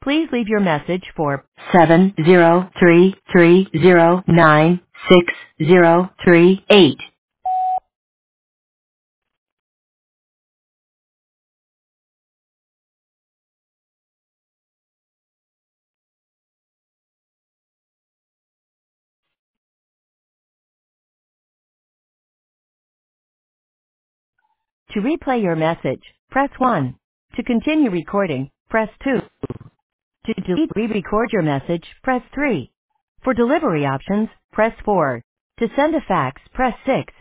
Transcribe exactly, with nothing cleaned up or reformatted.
Please leave your message for seven zero three three zero nine six zero three eight. To replay your message, press one. To continue recording, press two. To delete, re-record your message, press three. For delivery options, press four. To send a fax, press six.